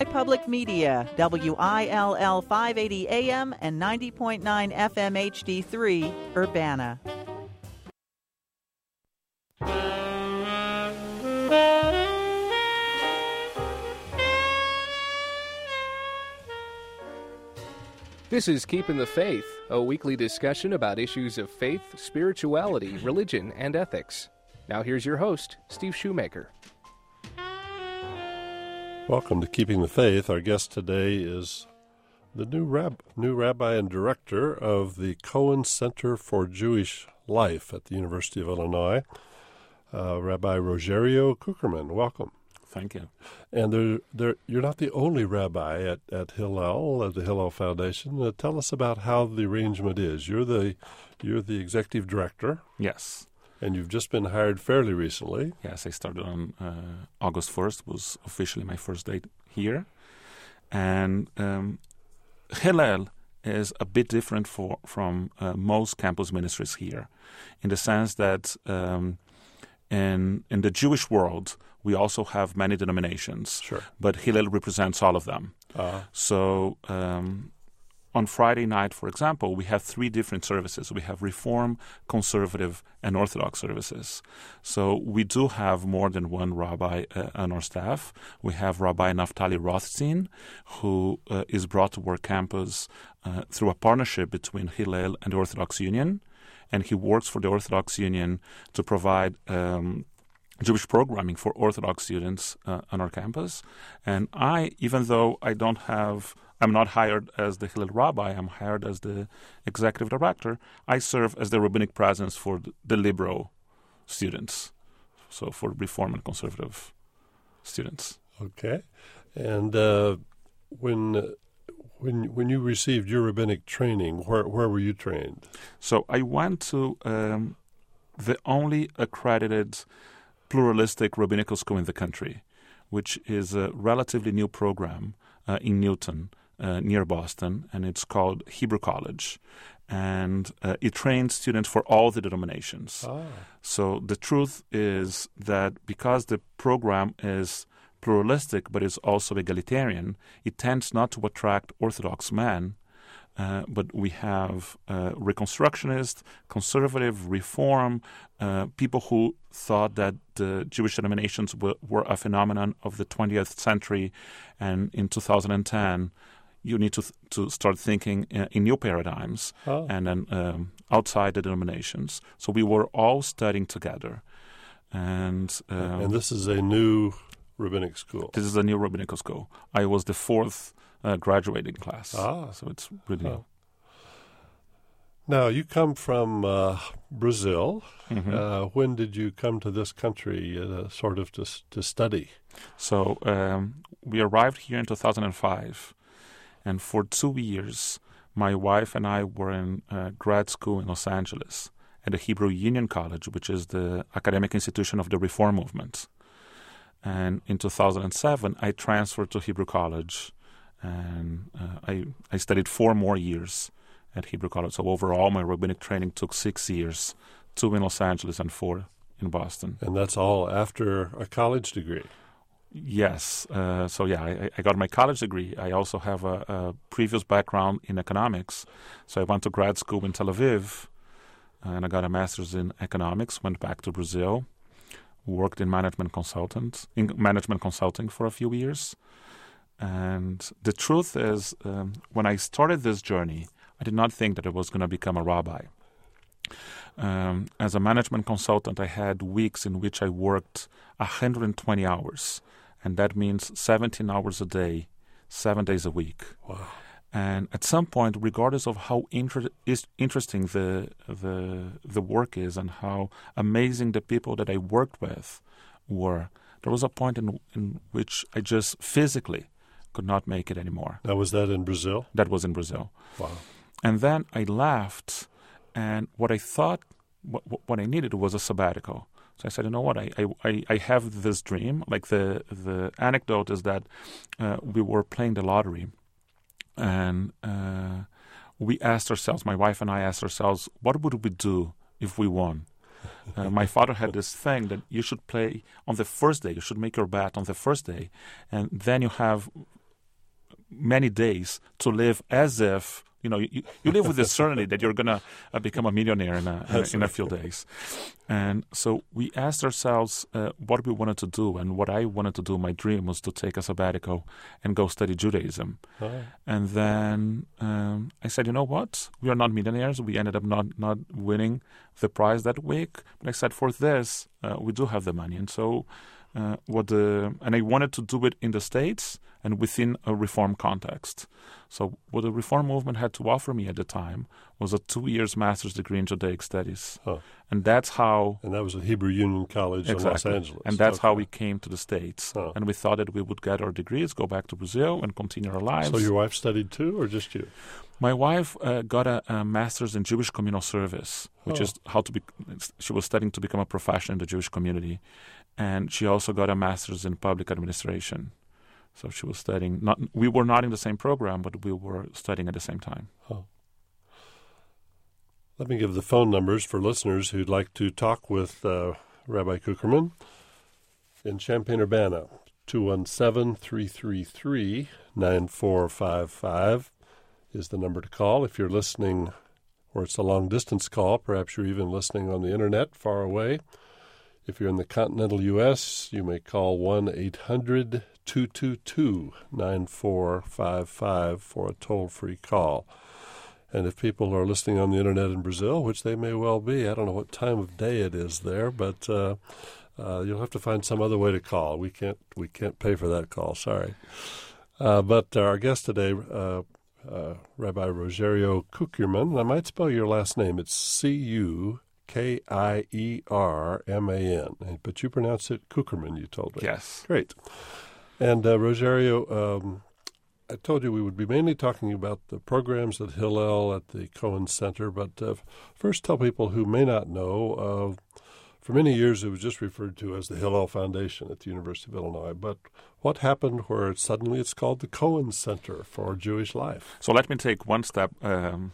Public Media, WILL 580 AM and 90.9 FM HD3, Urbana. This is Keeping the Faith, a weekly discussion about issues of faith, spirituality, religion, and ethics. Now here's your host, Steve Shoemaker. Welcome to Keeping the Faith. Our guest today is the new rabbi and director of the Cohen Center for Jewish Life at the University of Illinois, Rabbi Rogerio Cukierman. Welcome. Thank you. And you're not the only rabbi at Hillel, at the Hillel Foundation. Tell us about how the arrangement is. You're the executive director. Yes. And you've just been hired fairly recently. Yes, I started on August 1st, was officially my first day here. And Hillel is a bit different from most campus ministries here, in the sense that in the Jewish world, we also have many denominations, sure, but Hillel represents all of them. So on Friday night, for example, we have three different services. We have Reform, Conservative, and Orthodox services. So we do have more than one rabbi on our staff. We have Rabbi Naftali Rothstein, who is brought to our campus through a partnership between Hillel and the Orthodox Union, and he works for the Orthodox Union to provide Jewish programming for Orthodox students on our campus. And I, even though I'm not hired as the Hillel rabbi, I'm hired as the executive director, I serve as the rabbinic presence for the liberal students, so for Reform and Conservative students. Okay. And when you received your rabbinic training, where were you trained? So I went to the only accredited pluralistic rabbinical school in the country, which is a relatively new program in Newton, near Boston, and it's called Hebrew College. And it trains students for all the denominations. So the truth is that because the program is pluralistic but is also egalitarian, it tends not to attract Orthodox men, but we have Reconstructionist, Conservative, Reform, people who thought that the Jewish denominations were a phenomenon of the 20th century, and in 2010 you need to start thinking in new paradigms, and then outside the denominations. So we were all studying together. And this is a new rabbinic school. This is a new rabbinical school. I was the fourth graduating class. So it's really new. Now, you come from Brazil. Mm-hmm. When did you come to this country sort of to study? So we arrived here in 2005. And for 2 years, my wife and I were in grad school in Los Angeles at the Hebrew Union College, which is the academic institution of the Reform movement. And in 2007, I transferred to Hebrew College, and I studied 4 more years at Hebrew College. So overall, my rabbinic training took 6 years, 2 in Los Angeles and 4 in Boston. And that's all after a college degree? Yes. I got my college degree. I also have a previous background in economics. So I went to grad school in Tel Aviv, and I got a master's in economics, went back to Brazil, worked in management consulting for a few years. And the truth is, when I started this journey, I did not think that I was going to become a rabbi. As a management consultant, I had weeks in which I worked 120 hours, and that means 17 hours a day, 7 days a week. Wow. And at some point, regardless of how interesting the work is and how amazing the people that I worked with were, there was a point in which I just physically could not make it anymore. Now, was that in Brazil? That was in Brazil. Wow. And then I left, and what I thought, what I needed was a sabbatical. So I said, you know what, I have this dream. Like the anecdote is that we were playing the lottery, and we asked ourselves, my wife and I asked ourselves, what would we do if we won? My father had this thing that you should play on the first day. You should make your bet on the first day, and then you have many days to live as if, you live with the certainty that you're going to become a millionaire in a few days. And so we asked ourselves what we wanted to do, and what I wanted to do, my dream was to take a sabbatical and go study Judaism. Oh. And then I said, you know what? We are not millionaires. We ended up not winning the prize that week. But I said, for this, we do have the money. And so and I wanted to do it in the States and within a Reform context. So what the Reform movement had to offer me at the time was a 2 years master's degree in Judaic studies. Huh. And that's how... And that was at Hebrew Union College in Los Angeles. And that's how we came to the States. Huh. And we thought that we would get our degrees, go back to Brazil, and continue our lives. So your wife studied too, or just you? My wife got a master's in Jewish communal service, which is she was studying to become a professional in the Jewish community. And she also got a master's in public administration. So she was studying. We were not in the same program, but we were studying at the same time. Oh. Let me give the phone numbers for listeners who'd like to talk with Rabbi Kuckerman in Champaign-Urbana. 217-333-9455 is the number to call. If you're listening, or it's a long-distance call, perhaps you're even listening on the Internet far away. If you're in the continental U.S., you may call 1-800-222-9455 for a toll-free call. And if people are listening on the Internet in Brazil, which they may well be, I don't know what time of day it is there, but you'll have to find some other way to call. We can't pay for that call, sorry. But our guest today, Rabbi Rogerio Kuckerman, I might spell your last name. It's Kuckerman, but you pronounce it Kuckerman, you told me. Yes. Great. And Rogerio, I told you we would be mainly talking about the programs at Hillel at the Cohen Center, but first tell people who may not know, for many years it was just referred to as the Hillel Foundation at the University of Illinois, but what happened where suddenly it's called the Cohen Center for Jewish Life? So let me take one step and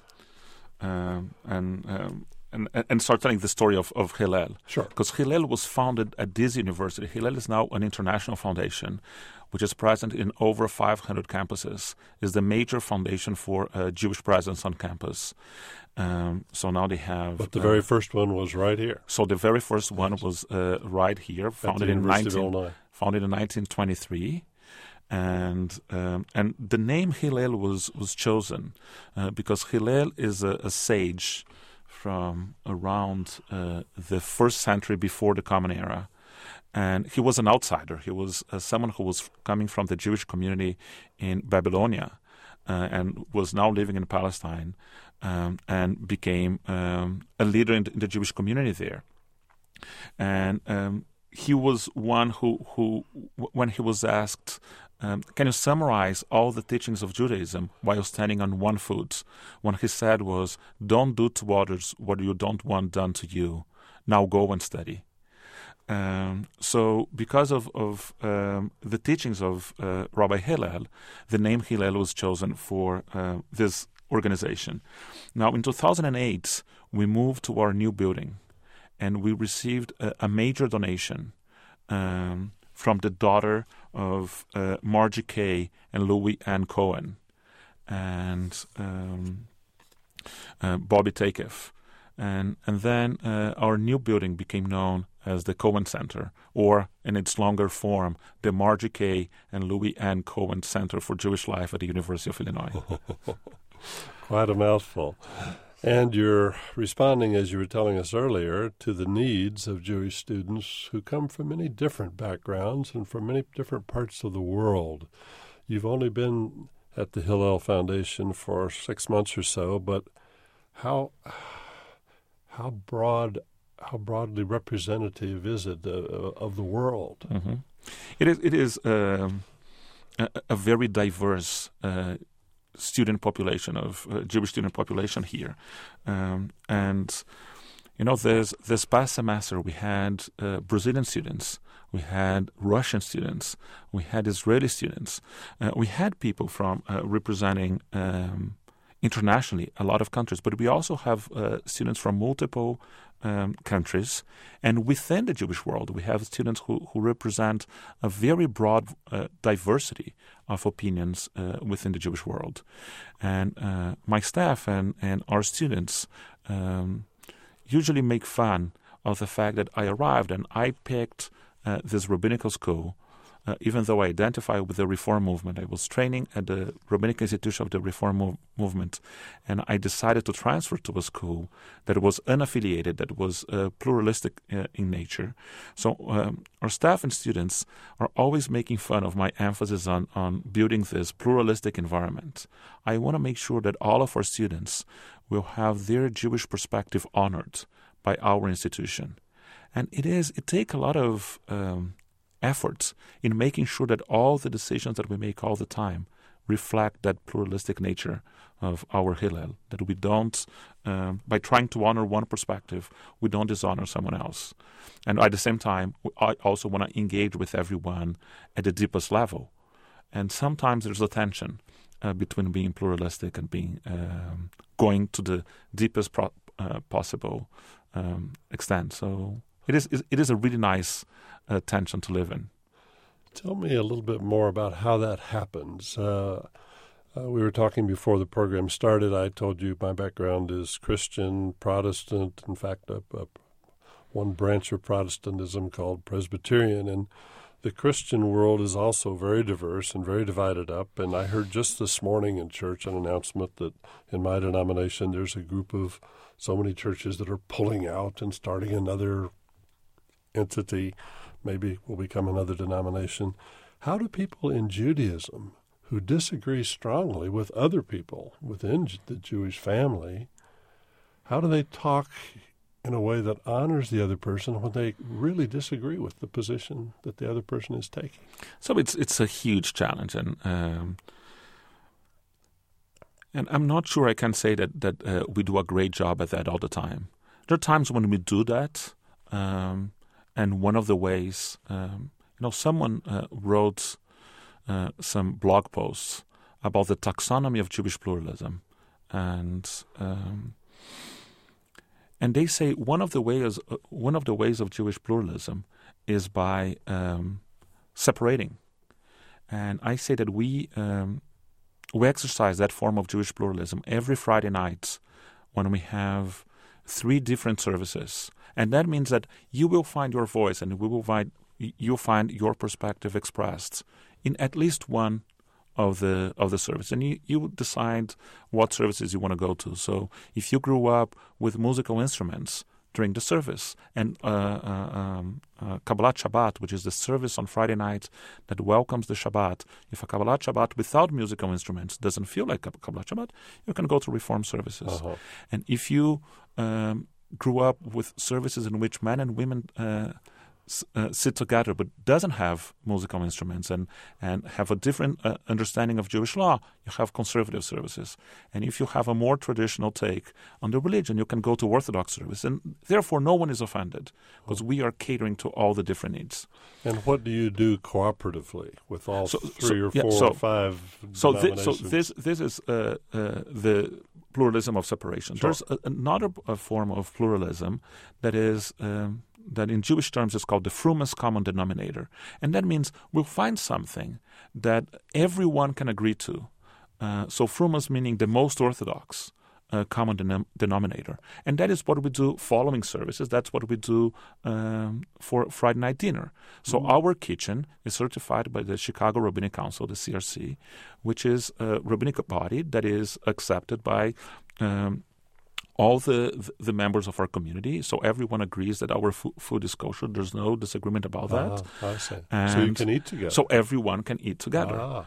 start telling the story of Hillel. Sure. Because Hillel was founded at this university. Hillel is now an international foundation, which is present in over 500 campuses. Is the major foundation for Jewish presence on campus. So now they have... But the very first one was right here. So the very first one was right here, founded in 1923. And the name Hillel was chosen because Hillel is a sage from around the 1st century before the Common Era. And he was an outsider. He was someone who was coming from the Jewish community in Babylonia and was now living in Palestine and became a leader in the Jewish community there. And he was one who when he was asked, can you summarize all the teachings of Judaism while standing on one foot? What he said was, don't do to others what you don't want done to you. Now go and study. So because of the teachings of Rabbi Hillel, the name Hillel was chosen for this organization. Now in 2008, we moved to our new building, and we received a major donation from the daughter of Margie Kay and Louis Ann Cohen and Bobby Takeff. And then our new building became known as the Cohen Center, or in its longer form, the Margie Kay and Louis Ann Cohen Center for Jewish Life at the University of Illinois. Quite a mouthful. And you're responding, as you were telling us earlier, to the needs of Jewish students who come from many different backgrounds and from many different parts of the world. You've only been at the Hillel Foundation for 6 months or so, but how broadly representative is it of the world? Mm-hmm. It is a very diverse student population of Jewish student population here, and this past semester we had Brazilian students, we had Russian students, we had Israeli students, we had people from representing internationally a lot of countries, but we also have students from multiple countries. And within the Jewish world, we have students who represent a very broad diversity of opinions within the Jewish world. And my staff and our students usually make fun of the fact that I arrived and I picked this rabbinical school. Even though I identify with the Reform movement, I was training at the Rabbinic Institution of the Reform movement, and I decided to transfer to a school that was unaffiliated, that was pluralistic in nature. So our staff and students are always making fun of my emphasis on building this pluralistic environment. I want to make sure that all of our students will have their Jewish perspective honored by our institution. And it takes a lot of efforts in making sure that all the decisions that we make all the time reflect that pluralistic nature of our Hillel, that we don't, by trying to honor one perspective, we don't dishonor someone else. And at the same time, I also want to engage with everyone at the deepest level. And sometimes there's a tension between being pluralistic and being going to the deepest possible extent. So it is a really nice tension to live in. Tell me a little bit more about how that happens. We were talking before the program started. I told you my background is Christian, Protestant, in fact, one branch of Protestantism called Presbyterian. And the Christian world is also very diverse and very divided up. And I heard just this morning in church an announcement that in my denomination there's a group of so many churches that are pulling out and starting another entity, maybe will become another denomination. How do people in Judaism who disagree strongly with other people within the Jewish family, how do they talk in a way that honors the other person when they really disagree with the position that the other person is taking? So it's a huge challenge, and I'm not sure I can say that we do a great job at that all the time. There are times when we do that, and one of the ways, someone wrote some blog posts about the taxonomy of Jewish pluralism, and they say one of the ways of Jewish pluralism is by separating, and I say that we exercise that form of Jewish pluralism every Friday night when we have 3 different services. And that means that you will find your voice and you'll find your perspective expressed in at least one of the services. And you decide what services you want to go to. So if you grew up with musical instruments during the service, and Kabbalat Shabbat, which is the service on Friday night that welcomes the Shabbat, if a Kabbalat Shabbat without musical instruments doesn't feel like a Kabbalat Shabbat, you can go to Reform services. Uh-huh. And if you grew up with services in which men and women sit together but doesn't have musical instruments and have a different understanding of Jewish law, you have conservative services. And if you have a more traditional take on the religion, you can go to Orthodox service. And therefore, no one is offended because we are catering to all the different needs. And what do you do cooperatively with all 3 or 4 or 5 denominations? This is the pluralism of separation. Sure. There's another form of pluralism that is that in Jewish terms is called the frumest common denominator. And that means we'll find something that everyone can agree to. So frumest meaning the most orthodox common denominator. And that is what we do following services. That's what we do for Friday night dinner. So our kitchen is certified by the Chicago Rabbinic Council, the CRC, which is a rabbinic body that is accepted by all the members of our community. So everyone agrees that our food is kosher. There's no disagreement about that. I see. So you can eat together. So everyone can eat together.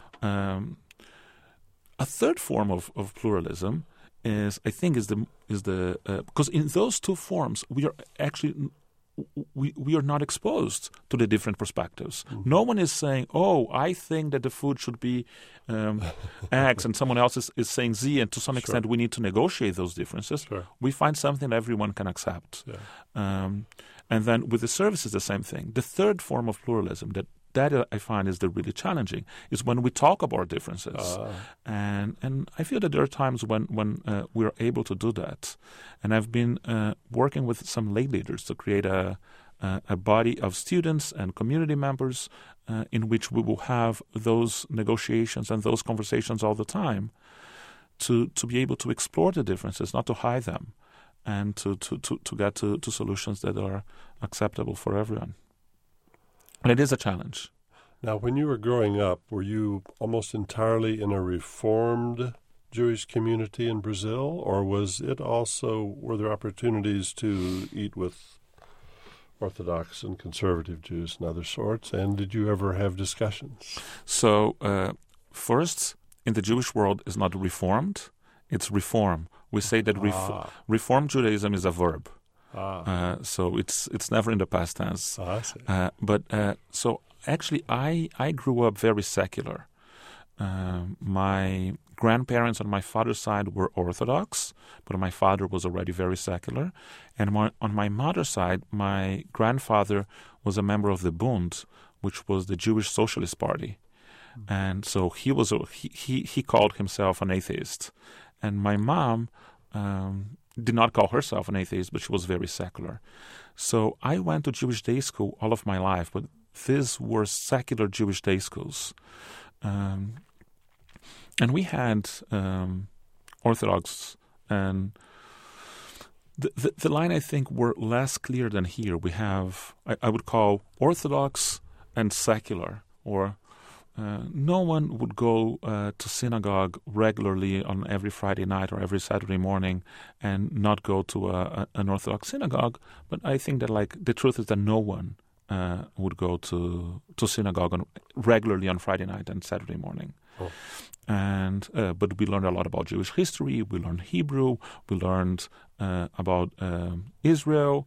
A third form of pluralism is the because in those 2 forms we are actually we are not exposed to the different perspectives. Mm-hmm. No one is saying, "Oh, I think that the food should be X," and someone else is saying Z, and to some extent we need to negotiate those differences. Sure. We find something that everyone can accept. Yeah. And then with the services, the same thing. The third form of pluralism that I find is the really challenging, is when we talk about differences. And I feel that there are times when we're able to do that. And I've been working with some lay leaders to create a body of students and community members in which we will have those negotiations and those conversations all the time to be able to explore the differences, not to hide them, and to get to solutions that are acceptable for everyone. And it is a challenge. Now, when you were growing up, were you almost entirely in a Reformed Jewish community in Brazil, or were there opportunities to eat with Orthodox and conservative Jews and other sorts, and did you ever have discussions? So, first, in the Jewish world, is not Reformed, it's Reform. We say that Reformed Judaism is a verb. So it's never in the past tense. I see. So actually, I grew up very secular. My grandparents on my father's side were Orthodox, but my father was already very secular. And on my mother's side, my grandfather was a member of the Bund, which was the Jewish Socialist Party. And so he called himself an atheist. And my mom did not call herself an atheist, but she was very secular. So I went to Jewish day school all of my life, but these were secular Jewish day schools. And we had Orthodox, and the line, I think, were less clear than here. We have, I would call Orthodox and secular, or no one would go to synagogue regularly on every Friday night or every Saturday morning and not go to an Orthodox synagogue. But I think that, like, the truth is that no one would go to synagogue regularly on Friday night and Saturday morning. Oh. And but we learned a lot about Jewish history. We learned Hebrew. We learned about Israel,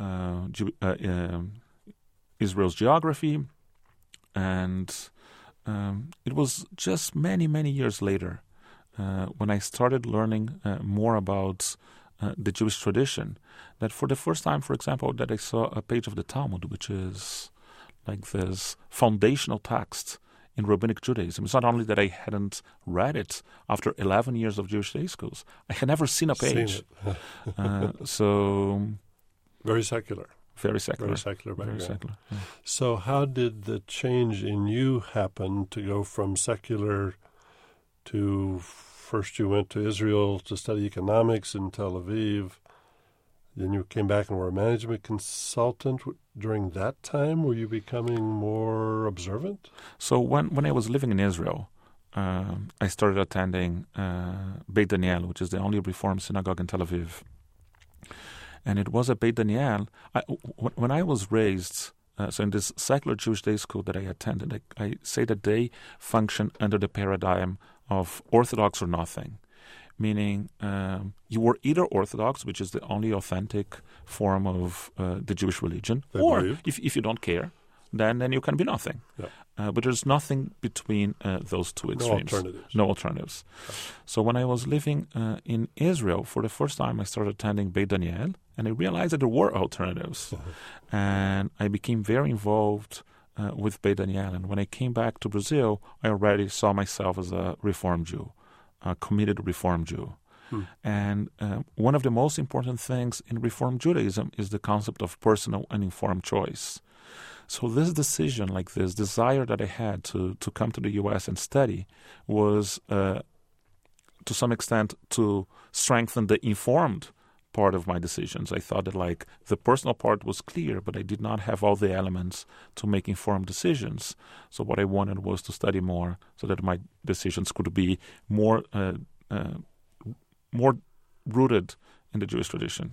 Israel's geography, and it was just many, many years later when I started learning more about the Jewish tradition that for the first time, for example, that I saw a page of the Talmud, which is like this foundational text in Rabbinic Judaism. It's not only that I hadn't read it after 11 years of Jewish day schools, I had never seen a page. So very secular. Very secular. Very secular background. Very secular. Yeah. So how did the change in you happen to go from secular to, first you went to Israel to study economics in Tel Aviv, then you came back and were a management consultant. During that time, were you becoming more observant? So when I was living in Israel, I started attending Beit Daniel, which is the only Reform synagogue in Tel Aviv. And it was a Beit Daniel. When I was raised, so in this secular Jewish day school that I attended, I say that they function under the paradigm of Orthodox or nothing, meaning you were either Orthodox, which is the only authentic form of the Jewish religion, or if you don't care, then you can be nothing. Yeah. But there's nothing between those two extremes. No alternatives. So when I was living in Israel, for the first time I started attending Beit Daniel, and I realized that there were alternatives. And I became very involved with Beit Daniel. And when I came back to Brazil, I already saw myself as a Reform Jew, a committed Reform Jew. And one of the most important things in Reform Judaism is the concept of personal and informed choice. So this decision, like this desire that I had to come to the U.S. and study was, to some extent, to strengthen the informed part of my decisions. I thought that, like, the personal part was clear, but I did not have all the elements to make informed decisions. So what I wanted was to study more so that my decisions could be more rooted in the Jewish tradition.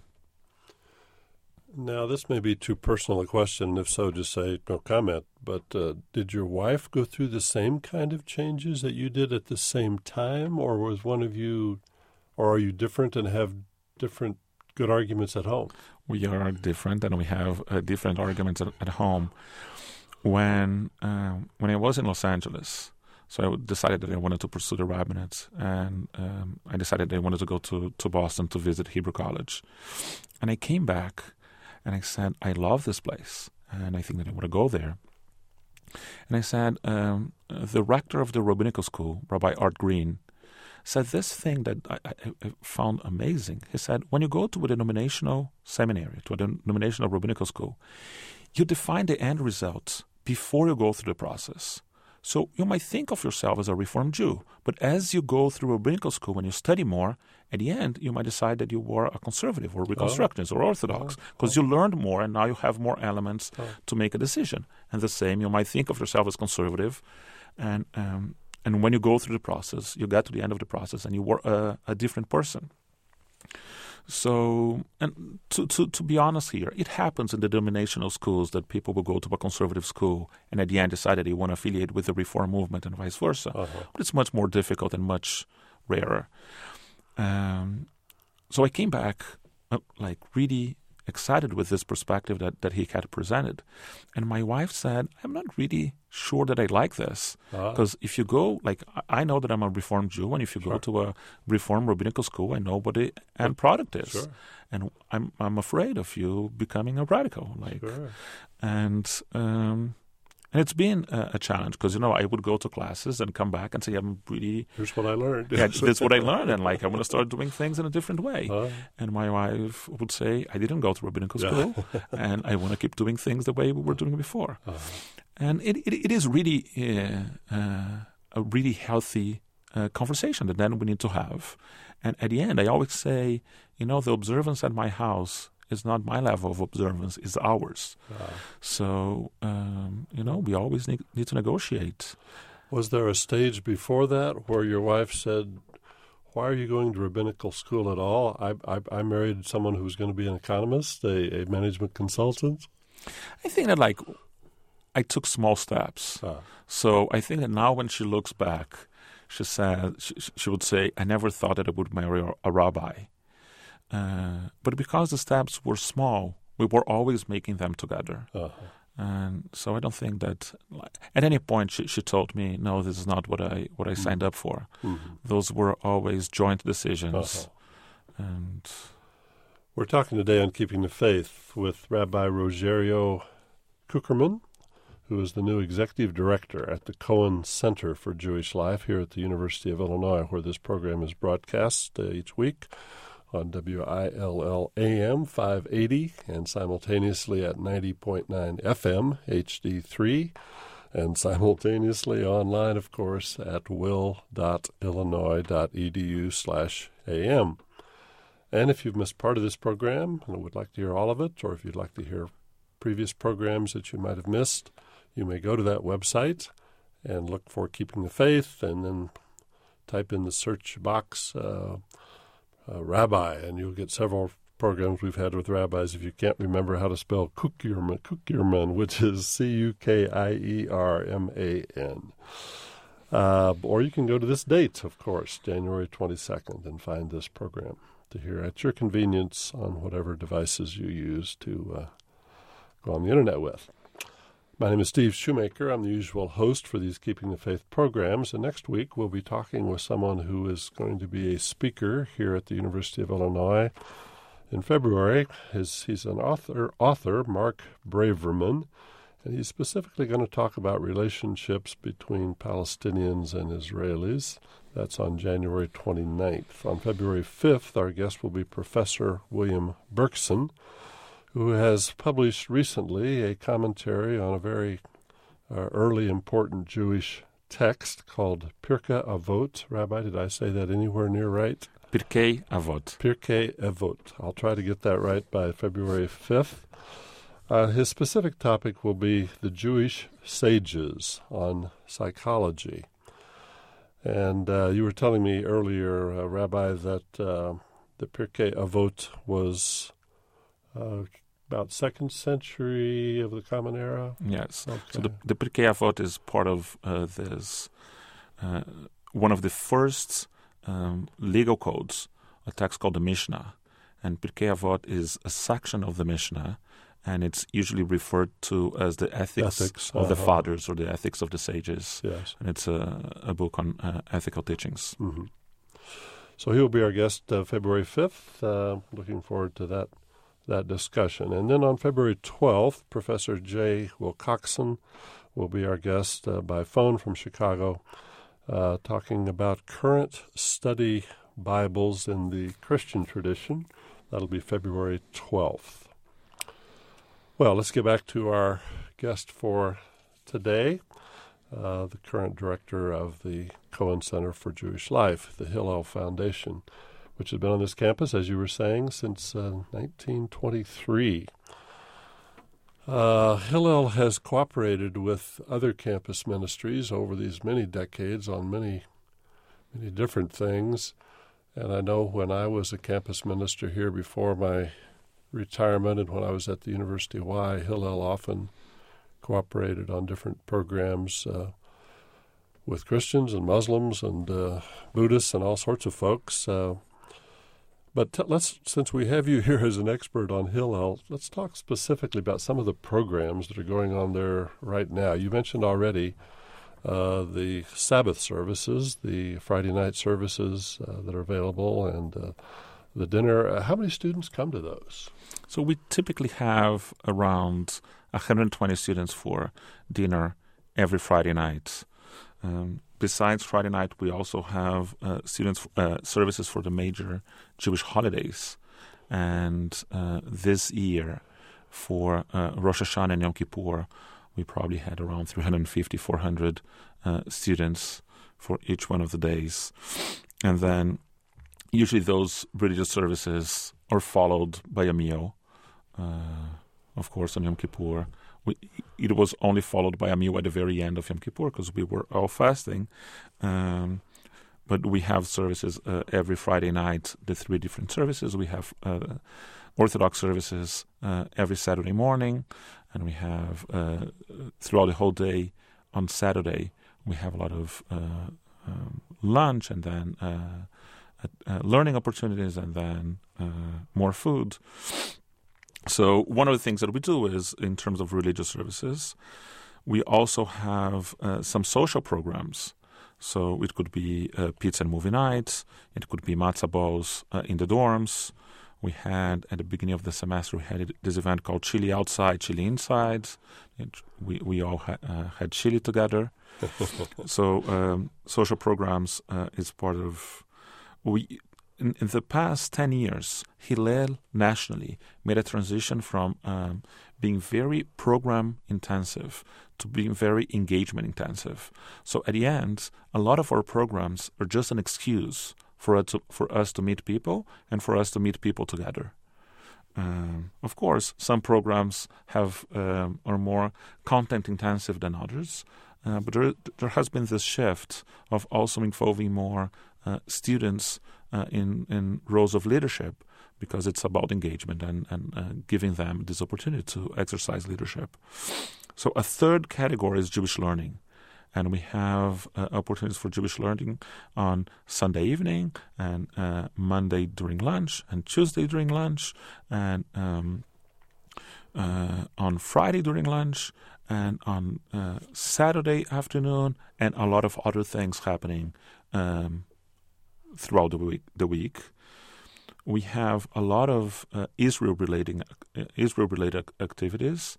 Now, this may be too personal a question, and if so, just say no comment, but did your wife go through the same kind of changes that you did at the same time, or was one of you, or are you different and have different good arguments at home? We are different, and we have different arguments at home. When I was in Los Angeles, so I decided that I wanted to pursue the rabbinate, and I decided that I wanted to go to Boston to visit Hebrew College. And I came back, and I said, I love this place, and I think that I want to go there. And I said, the rector of the rabbinical school, Rabbi Art Green, said this thing that I found amazing. He said, when you go to a denominational seminary, to a denominational rabbinical school, you define the end results before you go through the process. So you might think of yourself as a Reformed Jew, but as you go through rabbinical school and you study more, at the end you might decide that you were a conservative or Reconstructionist or Orthodox because you learned more and now you have more elements to make a decision. And the same, you might think of yourself as conservative, and when you go through the process, you get to the end of the process and you were a different person. So, and to be honest here, it happens in the denominational schools that people will go to a conservative school and at the end decide that they want to affiliate with the Reform movement and vice versa. But it's much more difficult and much rarer. So I came back really excited with this perspective that he had presented. And my wife said, I'm not really sure that I like this. Because if you go, I know that I'm a Reformed Jew, and if you go to a Reformed rabbinical school, I know what the end product is. Sure. And I'm afraid of you becoming a radical. And it's been a challenge because, I would go to classes and come back and say, here's what I learned. That's what I learned. And I'm going to start doing things in a different way. And my wife would say, I didn't go to rabbinical school and I want to keep doing things the way we were doing before. And it is really a really healthy conversation that then we need to have. And at the end, I always say, the observance at my house is not my level of observance, it's ours. So, we always need to negotiate. Was there a stage before that where your wife said, why are you going to rabbinical school at all? I married someone who's going to be an economist, a management consultant. I think that, I took small steps. So I think that now when she looks back, she would say, I never thought that I would marry a rabbi. But because the steps were small, we were always making them together. And so I don't think that at any point she told me, no, this is not what I signed up for. Those were always joint decisions. And we're talking today on Keeping the Faith with Rabbi Rogerio Kuckerman, who is the new executive director at the Cohen Center for Jewish Life here at the University of Illinois, where this program is broadcast each week on WILL AM 580 and simultaneously at 90.9 FM HD3 and simultaneously online, of course, at will.illinois.edu/AM. And if you've missed part of this program and would like to hear all of it, or if you'd like to hear previous programs that you might have missed, you may go to that website and look for Keeping the Faith and then type in the search box Rabbi, and you'll get several programs we've had with rabbis. If you can't remember how to spell Kuckerman, which is Cucierman. Or you can go to this date, of course, January 22nd, and find this program to hear at your convenience on whatever devices you use to go on the Internet with. My name is Steve Shoemaker. I'm the usual host for these Keeping the Faith programs, and next week we'll be talking with someone who is going to be a speaker here at the University of Illinois in February. He's an author, Mark Braverman, and he's specifically going to talk about relationships between Palestinians and Israelis. That's on January 29th. On February 5th, our guest will be Professor William Berkson, who has published recently a commentary on a very early important Jewish text called Pirkei Avot. Rabbi, did I say that anywhere near right? Pirkei Avot. Pirkei Avot. I'll try to get that right by February 5th. His specific topic will be the Jewish sages on psychology. And you were telling me earlier, Rabbi, that the Pirkei Avot was about 2nd century of the Common Era? Yes. Okay. So the Pirkei Avot is part of this, one of the first legal codes, a text called the Mishnah. And Pirkei Avot is a section of the Mishnah, and it's usually referred to as the ethics of the fathers or the ethics of the sages. Yes. And it's a book on ethical teachings. Mm-hmm. So he will be our guest February 5th. Looking forward to that discussion. And then on February 12th, Professor Jay Wilcoxon will be our guest by phone from Chicago, talking about current study Bibles in the Christian tradition. That'll be February 12th. Well, let's get back to our guest for today, the current director of the Cohen Center for Jewish Life, the Hillel Foundation, which has been on this campus, as you were saying, since 1923. Hillel has cooperated with other campus ministries over these many decades on many different things. And I know when I was a campus minister here before my retirement and when I was at the University of Hawaii, Hillel often cooperated on different programs with Christians and Muslims and Buddhists and all sorts of folks. But since we have you here as an expert on Hillel, let's talk specifically about some of the programs that are going on there right now. You mentioned already the Sabbath services, the Friday night services that are available, and the dinner. How many students come to those? So we typically have around 120 students for dinner every Friday night. Besides Friday night, we also have students services for the major Jewish holidays. And this year, for Rosh Hashanah and Yom Kippur, we probably had around 350, 400 students for each one of the days. And then usually those religious services are followed by a meal. Of course, on Yom Kippur, it was only followed by a meal at the very end of Yom Kippur because we were all fasting. But we have services every Friday night, the 3 different services. We have Orthodox services every Saturday morning, and we have throughout the whole day on Saturday, we have a lot of lunch and then learning opportunities and then more food. So one of the things that we do is, in terms of religious services, we also have some social programs. So it could be pizza and movie nights. It could be matzah balls in the dorms. We had, at the beginning of the semester, we had this event called Chili Outside, Chili Inside. We all had chili together. So social programs is part of... In the past 10 years, Hillel nationally made a transition from being very program-intensive to being very engagement-intensive. So at the end, a lot of our programs are just an excuse for us to meet people and for us to meet people together. Of course, some programs are more content-intensive than others, but there has been this shift of also involving more students in roles of leadership, because it's about engagement and giving them this opportunity to exercise leadership. So a third category is Jewish learning. And we have opportunities for Jewish learning on Sunday evening and Monday during lunch and Tuesday during lunch and on Friday during lunch and on Saturday afternoon, and a lot of other things happening throughout the week. We have a lot of Israel-related activities.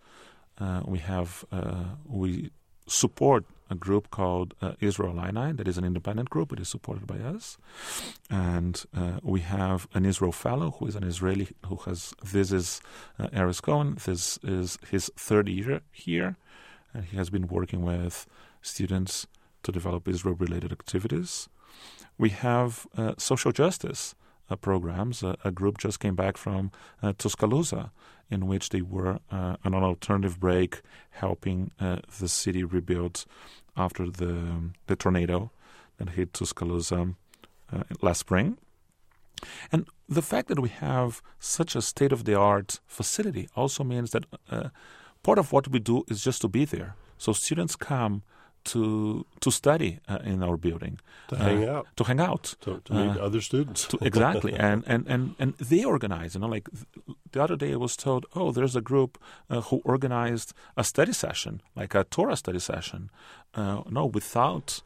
We support a group called Israel Illini, that is an independent group. It is supported by us. And we have an Israel fellow who is an Israeli this is Erez Cohen. This is his 3rd year here. And he has been working with students to develop Israel-related activities. We have social justice programs. A group just came back from Tuscaloosa, in which they were on an alternative break, helping the city rebuild after the tornado that hit Tuscaloosa last spring. And the fact that we have such a state-of-the-art facility also means that part of what we do is just to be there. So students come to study in our building, to hang out, to meet other students. Exactly, and they organize. Like the other day, I was told, there's a group who organized a study session, like a Torah study session. Without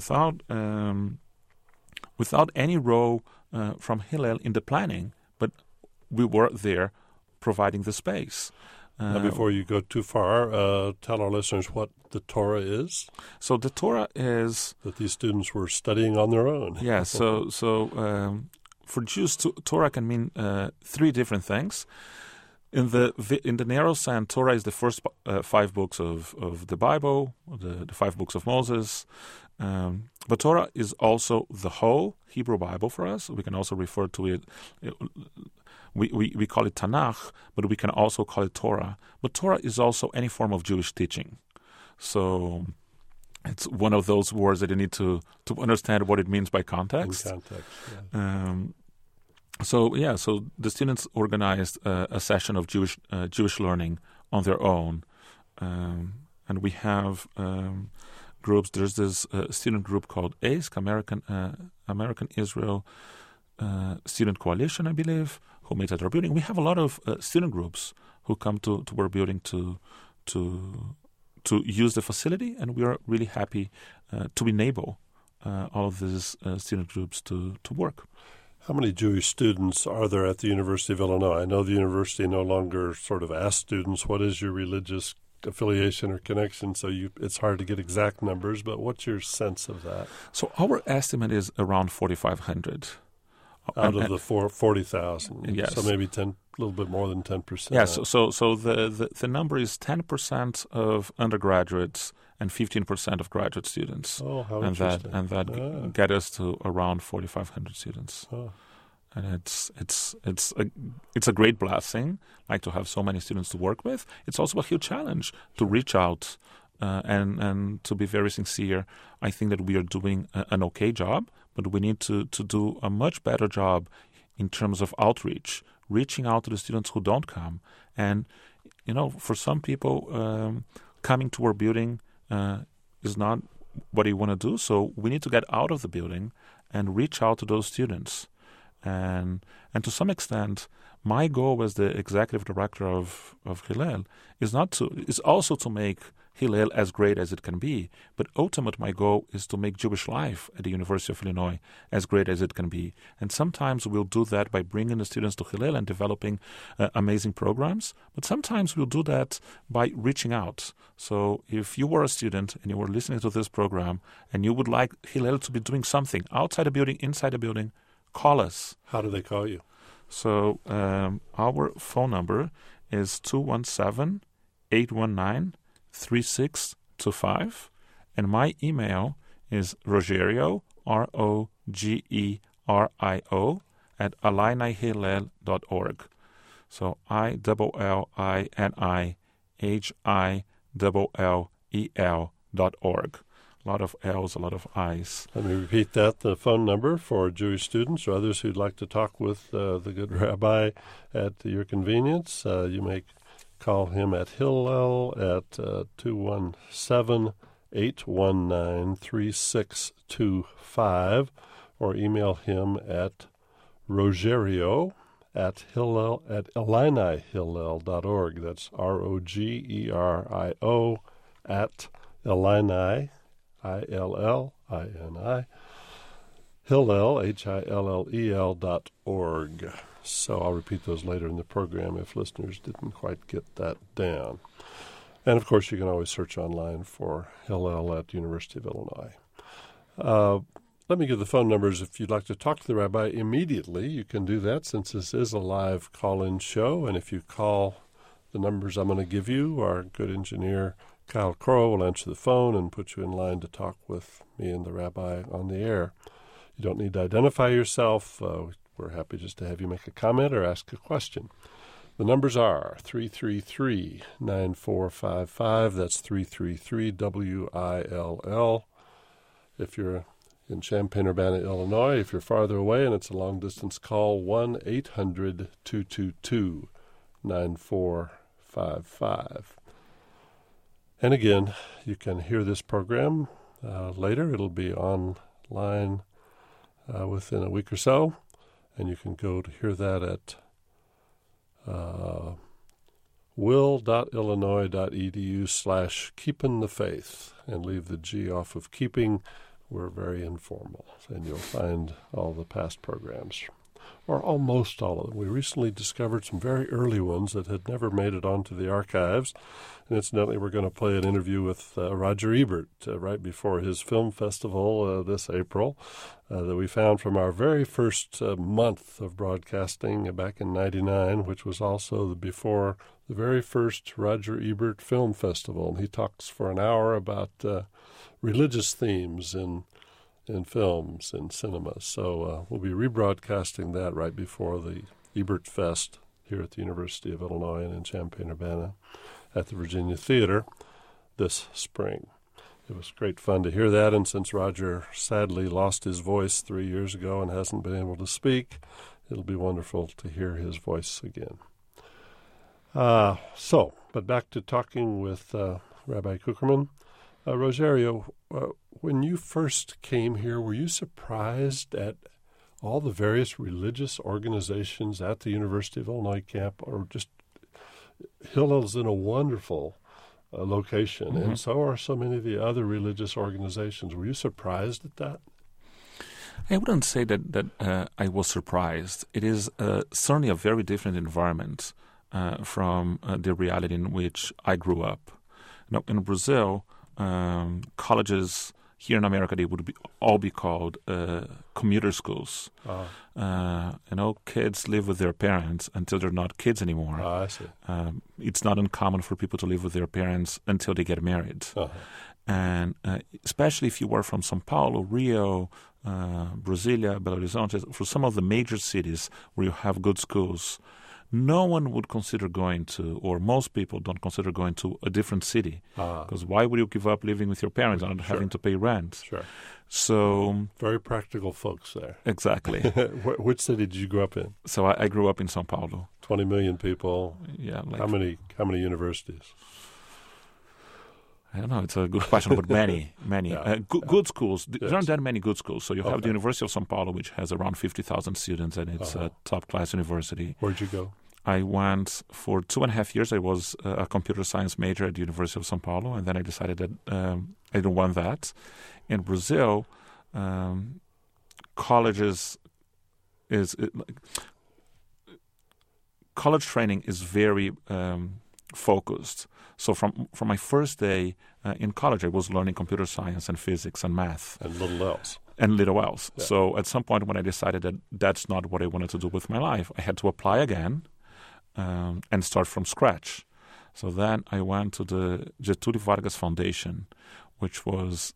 any role from Hillel in the planning, but we were there providing the space. Now, before you go too far, tell our listeners what the Torah is. So the Torah is that these students were studying on their own. Yeah. So for Jews, Torah can mean three different things. In the narrow sense, Torah is the first 5 books of the Bible, the 5 books of Moses. But Torah is also the whole Hebrew Bible for us. We can also refer to it. We call it Tanakh, but we can also call it Torah. But Torah is also any form of Jewish teaching. So it's one of those words that you need to understand what it means by context. In context, yeah. So the students organized a session of Jewish learning on their own, and we have groups. There's this student group called AISC, American Israel Student Coalition, I believe, who meet at our building. We have a lot of student groups who come to our building to use the facility, and we are really happy to enable all of these student groups to work. How many Jewish students are there at the University of Illinois? I know the university no longer sort of asks students, what is your religious affiliation or connection, so it's hard to get exact numbers, but what's your sense of that? So our estimate is around 4,500. Out of the 40,000. Yes. So maybe a little bit more than 10%. Yeah, so the number is 10% of undergraduates and 15% of graduate students. Oh, how and interesting. That get us to around 4,500 students. Oh. And it's a great blessing, like to have so many students to work with. It's also a huge challenge to reach out and to be very sincere. I think that we are doing an okay job, but we need to do a much better job in terms of outreach, reaching out to the students who don't come. And, for some people, coming to our building is not what you want to do. So we need to get out of the building and reach out to those students. And to some extent, my goal as the executive director of Hillel is also to make Hillel as great as it can be. But ultimately, my goal is to make Jewish life at the University of Illinois as great as it can be. And sometimes we'll do that by bringing the students to Hillel and developing amazing programs. But sometimes we'll do that by reaching out. So if you were a student and you were listening to this program and you would like Hillel to be doing something outside the building, inside the building, call us. How do they call you? So our phone number is 217-819-3625, and my email is Rogerio, Rogerio, @IlliniHillel.org. So ILLINIHILLEL.org. A lot of L's, a lot of I's. Let me repeat that, the phone number for Jewish students or others who'd like to talk with the good rabbi at your convenience. You may call him at Hillel at 217-819-3625 or email him at Rogerio at IlliniHillel.org. That's Rogerio at Illini, ILLINI, Hillel, HILLEL.org. So I'll repeat those later in the program if listeners didn't quite get that down. And, of course, you can always search online for Hillel at University of Illinois. Let me give the phone numbers. If you'd like to talk to the rabbi immediately, you can do that since this is a live call-in show. And if you call the numbers I'm going to give you, our good engineer Kyle Crow will answer the phone and put you in line to talk with me and the rabbi on the air. You don't need to identify yourself. We're happy just to have you make a comment or ask a question. The numbers are 333-9455. That's 333-WILL. If you're in Champaign-Urbana, Illinois, if you're farther away and it's a long-distance call, 1-800-222-9455. And again, you can hear this program later. It'll be online within a week or so, and you can go to hear that at will.illinois.edu/keepinthefaith and leave the G off of keeping. We're very informal, and you'll find all the past programs. or almost all of them. We recently discovered some very early ones that had never made it onto the archives. And incidentally, we're going to play an interview with Roger Ebert right before his film festival this April that we found from our very first month of broadcasting back in '99, which was also before the very first Roger Ebert Film Festival. And he talks for an hour about religious themes in films, in cinema. So we'll be rebroadcasting that right before the Ebert Fest here at the University of Illinois and in Champaign-Urbana at the Virginia Theater this spring. It was great fun to hear that, and since Roger sadly lost his voice 3 years ago and hasn't been able to speak, it'll be wonderful to hear his voice again. But back to talking with Rabbi Cukierman. Rosario, when you first came here, were you surprised at all the various religious organizations at the University of Illinois camp? Or just Hillel's in a wonderful location, Mm-hmm. and so are so many of the other religious organizations. Were you surprised at that? I wouldn't say that I was surprised. It is certainly a very different environment from the reality in which I grew up. Now, in Brazil, colleges here in America, they would all be called commuter schools. Kids live with their parents until they're not kids anymore. I see. It's not uncommon for people to live with their parents until they get married. Uh-huh. And especially if you were from São Paulo, Rio, Brasilia, Belo Horizonte, for some of the major cities where you have good schools, no one would consider going to, or most people don't consider going to, a different city. Because why would you give up living with your parents and not having to pay rent? Sure. So Very practical folks there. Exactly. Which city did you grow up in? So I grew up in São Paulo. 20 million people. Yeah. How many universities? I don't know. It's a good question, but many. Yeah. Good schools. Yes. There aren't that many good schools. So you have Okay. the University of São Paulo, which has around 50,000 students, and it's a top-class university. Where'd you go? I went for 2.5 years. I was a computer science major at the University of São Paulo, and then I decided that I didn't want that. In Brazil, colleges college training is very focused. So from my first day in college, I was learning computer science and physics and math. And little else. And little else. Yeah. So at some point when I decided that that's not what I wanted to do with my life, I had to apply again and start from scratch. So then I went to the Getúlio Vargas Foundation, which was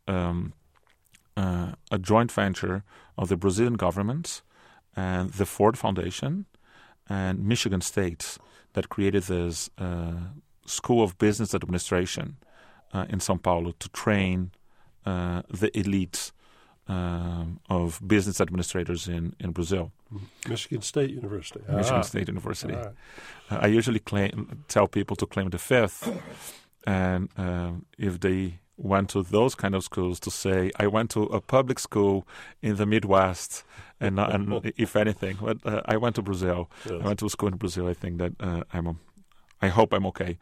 a joint venture of the Brazilian government and the Ford Foundation and Michigan State that created this School of Business Administration in São Paulo to train the elite of business administrators in Brazil. Michigan State University. Michigan State University. All right. I usually tell people to claim the fifth, and if they went to those kind of schools, to say, I went to a public school in the Midwest, and if anything, but I went to Brazil. Yes. I went to a school in Brazil. I think that I hope I'm okay.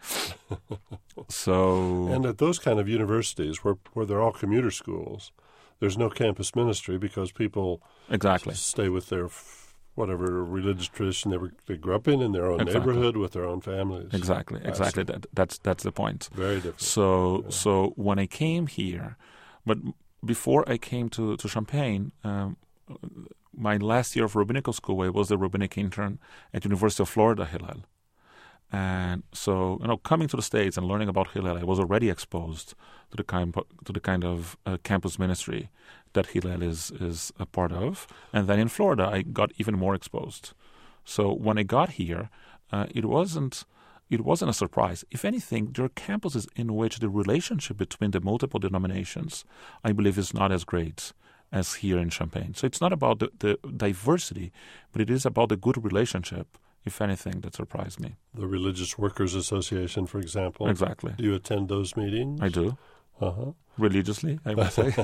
So, And at those kind of universities where they're all commuter schools, there's no campus ministry because people exactly. stay with their whatever religious tradition they grew up in their own Exactly. neighborhood with their own families. Exactly. I see. That's the point. Very different. So when I came here, but before I came to Champaign, my last year of rabbinical school, I was the rabbinic intern at University of Florida, Hillel. And so, coming to the States and learning about Hillel, I was already exposed to the kind of campus ministry that Hillel is a part of. And then in Florida, I got even more exposed. So when I got here, it wasn't a surprise. If anything, there are campuses in which the relationship between the multiple denominations, I believe, is not as great as here in Champaign. So it's not about the diversity, but it is about the good relationship, if anything, that surprised me. The Religious Workers Association, for example. Exactly. Do you attend those meetings? I do. Uh-huh. Religiously, I would say.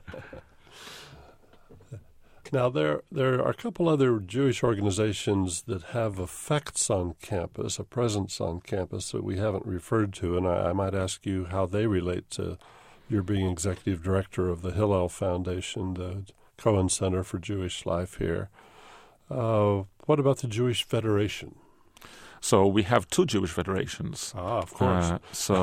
Now, there are a couple other Jewish organizations that have effects on campus, a presence on campus that we haven't referred to, and I might ask you how they relate to your being executive director of the Hillel Foundation, the Cohen Center for Jewish Life here. What about the Jewish Federation? So we have two Jewish federations. Of course.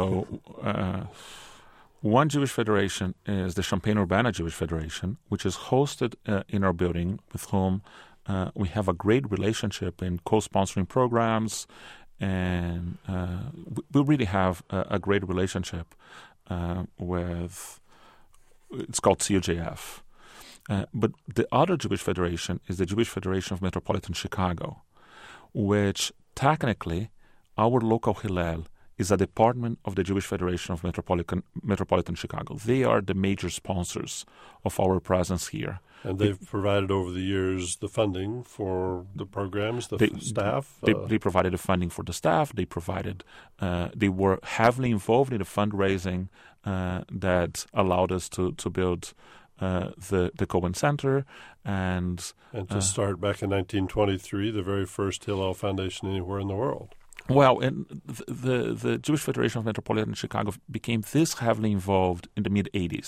One Jewish federation is the Champaign-Urbana Jewish Federation, which is hosted in our building, with whom we have a great relationship in co-sponsoring programs, and we really have a great relationship with, it's called CUJF. But the other Jewish federation is the Jewish Federation of Metropolitan Chicago, which technically our local Hillel is a department of the Jewish Federation of Metropolitan Chicago. They are the major sponsors of our presence here. And they've provided over the years the funding for the programs, staff? They provided the funding for the staff. They provided, they were heavily involved in the fundraising that allowed us to build the Cohen Center. And to start back in 1923, the very first Hillel Foundation anywhere in the world. Well, and the Jewish Federation of Metropolitan Chicago became this heavily involved in the mid-'80s.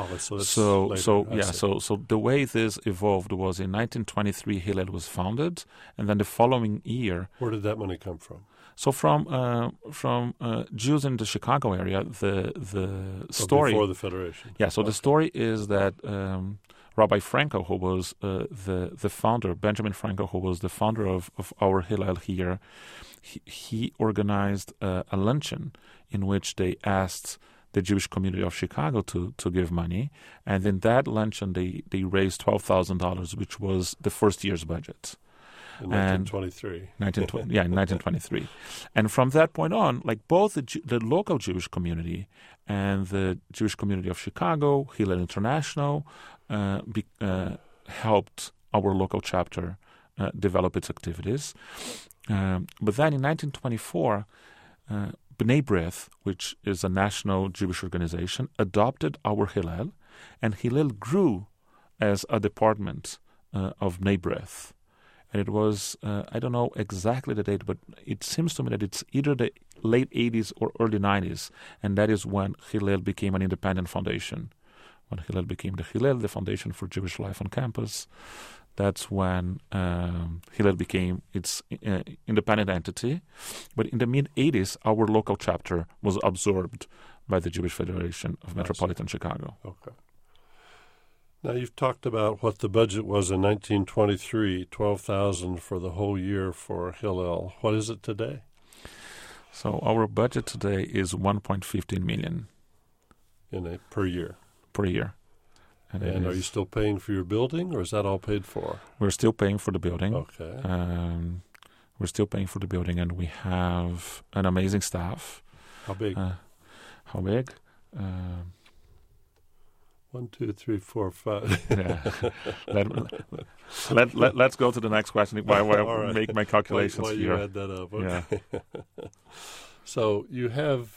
So the way this evolved was in 1923, Hillel was founded, and then the following year. Where did that money come from? So from Jews in the Chicago area, the story before the Federation. Yeah. So the story is that Rabbi Franco, who was the founder, Benjamin Franco, who was the founder of our Hillel here, he organized a luncheon in which they asked the Jewish community of Chicago to give money, and in that luncheon they raised $12,000, which was the first year's budget. In 1923. In 1923. And from that point on, like both the local Jewish community and the Jewish community of Chicago, Hillel International, helped our local chapter develop its activities. But then in 1924, B'nai B'rith, which is a national Jewish organization, adopted our Hillel, and Hillel grew as a department of B'nai B'rith. And it was, I don't know exactly the date, but it seems to me that it's either the late 80s or early 90s, and that is when Hillel became an independent foundation. When Hillel became the Hillel, the Foundation for Jewish Life on Campus, that's when Hillel became its independent entity. But in the mid-'80s, our local chapter was absorbed by the Jewish Federation of Metropolitan Chicago. Okay. Now, you've talked about what the budget was in 1923, $12,000 for the whole year for Hillel. What is it today? So our budget today is $1.15 million. Per year? Per year. And are you still paying for your building, or is that all paid for? We're still paying for the building. Okay. We're still paying for the building, and we have an amazing staff. How big? How big? 1, 2, 3, 4, 5. Yeah. Let's go to the next question while I make my calculations while here. You add that up. Okay. Yeah. So you have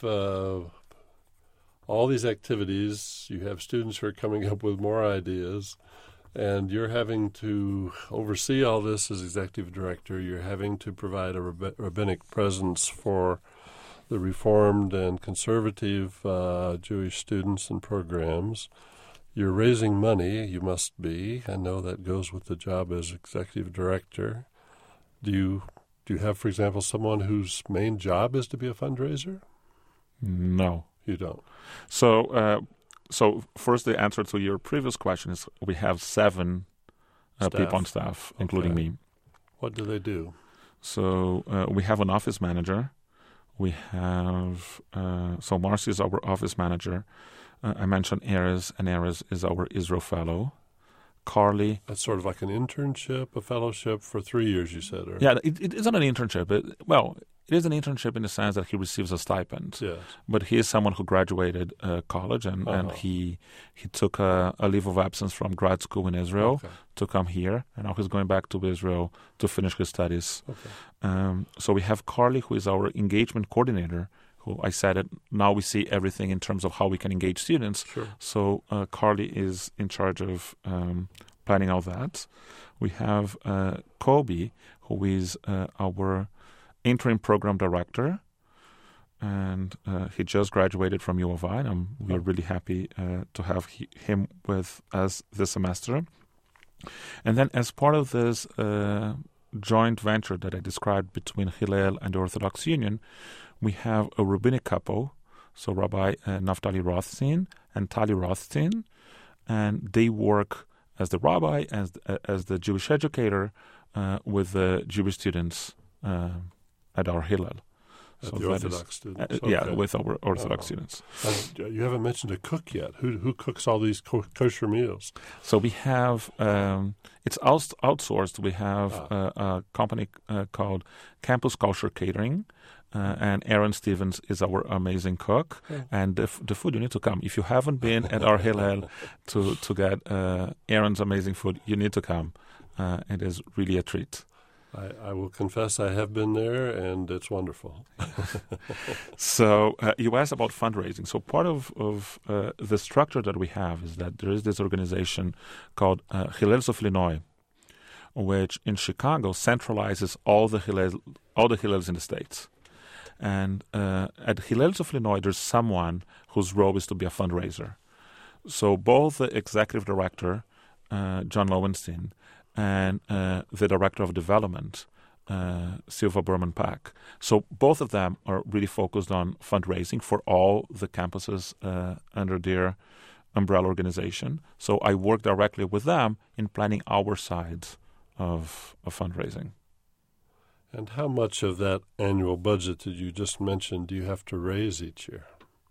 all these activities. You have students who are coming up with more ideas, and you're having to oversee all this as executive director. You're having to provide a rabbinic presence for the Reformed and conservative Jewish students and programs. You're raising money, you must be. I know that goes with the job as executive director. Do you have, for example, someone whose main job is to be a fundraiser? No. You don't. So first, the answer to your previous question is we have 7 people on staff, including me. What do they do? So we have an office manager. We have, so Marcy is our office manager. I mentioned Erez, and Erez is our Israel fellow. Carly. That's sort of like an internship, a fellowship for 3 years, you said? Or? Yeah, it isn't an internship. It is an internship in the sense that he receives a stipend. Yes. But he is someone who graduated college, and he took a leave of absence from grad school in Israel to come here, and now he's going back to Israel to finish his studies. Okay. So we have Carly, who is our engagement coordinator, who I said it, now we see everything in terms of how we can engage students. Sure. So Carly is in charge of planning all that. We have Kobe, who is our interim program director, and he just graduated from U of I, and we're really happy to have him with us this semester. And then as part of this joint venture that I described between Hillel and the Orthodox Union, we have a rabbinic couple, so Rabbi Naftali Rothstein and Tali Rothstein, and they work as the rabbi, as the Jewish educator with the Jewish students at our Hillel. So the Orthodox students. Yeah, with our Orthodox students. You haven't mentioned a cook yet. Who cooks all these kosher meals? So we have, it's outsourced. We have a company called Campus Kosher Catering, and Aaron Stevens is our amazing cook. Yeah. And the food, you need to come. If you haven't been at our Hillel to get Aaron's amazing food, you need to come. It is really a treat. I will confess I have been there, and it's wonderful. So you asked about fundraising. So part of the structure that we have is that there is this organization called Hillels of Illinois, which in Chicago centralizes all the Hillels in the States. And at Hillels of Illinois, there's someone whose role is to be a fundraiser. So both the executive director, John Lowenstein, and the director of development, Silva Berman-Pack. So both of them are really focused on fundraising for all the campuses under their umbrella organization. So I work directly with them in planning our side of fundraising. And how much of that annual budget that you just mentioned do you have to raise each year?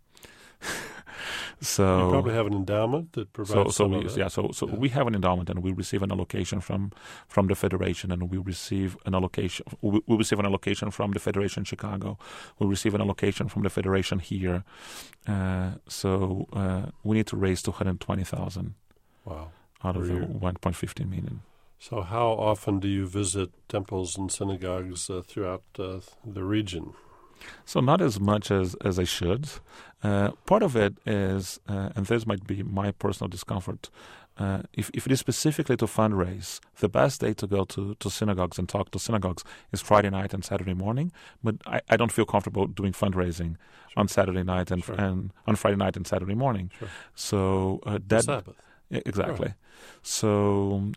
So you probably have an endowment that provides some of that. We have an endowment, and we receive an allocation from the federation, and we receive an allocation. We receive an allocation from the federation in Chicago. We receive an allocation from the federation here. So we need to raise $220,000. Wow! Out of the $1.15 million. So how often do you visit temples and synagogues throughout the region? So not as much as I should. Part of it is, and this might be my personal discomfort, if it is specifically to fundraise, the best day to go to synagogues and talk to synagogues is Friday night and Saturday morning. But I don't feel comfortable doing fundraising on Saturday night and on Friday night and Saturday morning. Sure. So that Sabbath. Exactly. Right. So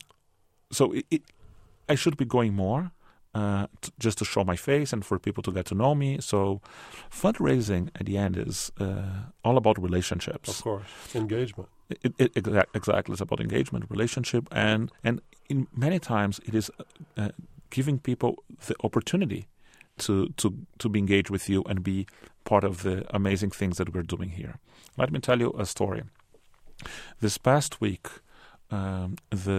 I should be going more. Just to show my face and for people to get to know me. So fundraising at the end is all about relationships. Of course, engagement. Exactly. It's about engagement, relationship, and in many times it is giving people the opportunity to be engaged with you and be part of the amazing things that we're doing here. Let me tell you a story. This past week, I